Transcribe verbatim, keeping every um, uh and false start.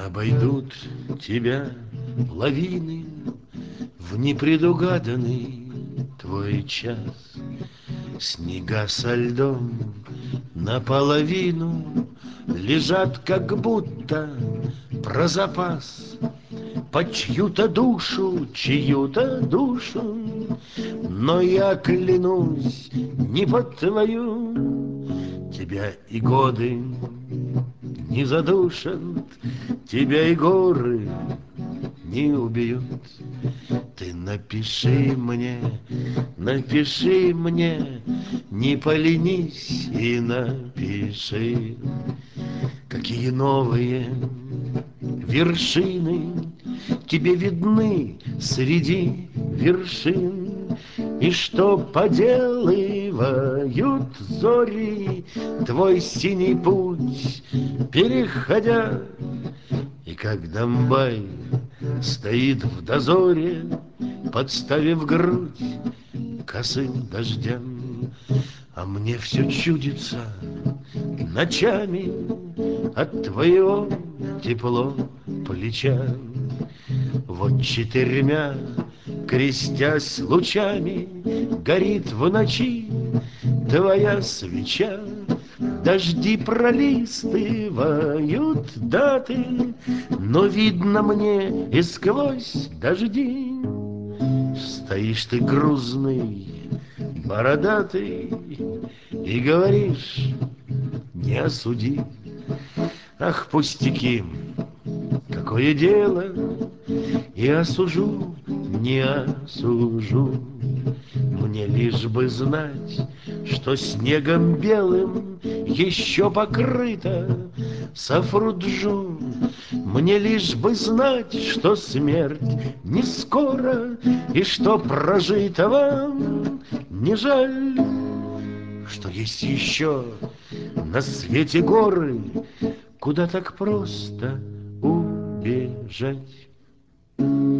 Обойдут тебя лавины в непредугаданный твой час. Снега со льдом наполовину лежат, как будто про запас. По чью-то душу, чью-то душу, но я клянусь, не под твою. Тебя и годы не задушат, тебя и горы не убьют. Ты напиши мне, напиши мне, не поленись и напиши, какие новые вершины тебе видны среди вершин, и что поделывают зори твой синий путь переходя. И как Домбай стоит в дозоре, подставив грудь косым дождям, а мне все чудится ночами от твоего тепло плеча. Вот четырьмя, крестясь лучами, горит в ночи твоя свеча. Дожди пролистывают даты, но видно мне и сквозь дожди. Стоишь ты грузный, бородатый, и говоришь: не осуди. Ах, пустяки, какое дело, и осужу, не осужу. Мне лишь бы знать, что снегом белым еще покрыто Сафруджу. Мне лишь бы знать, что смерть не скоро, и что прожитого не жаль, что есть еще на свете горы, куда так просто убежать.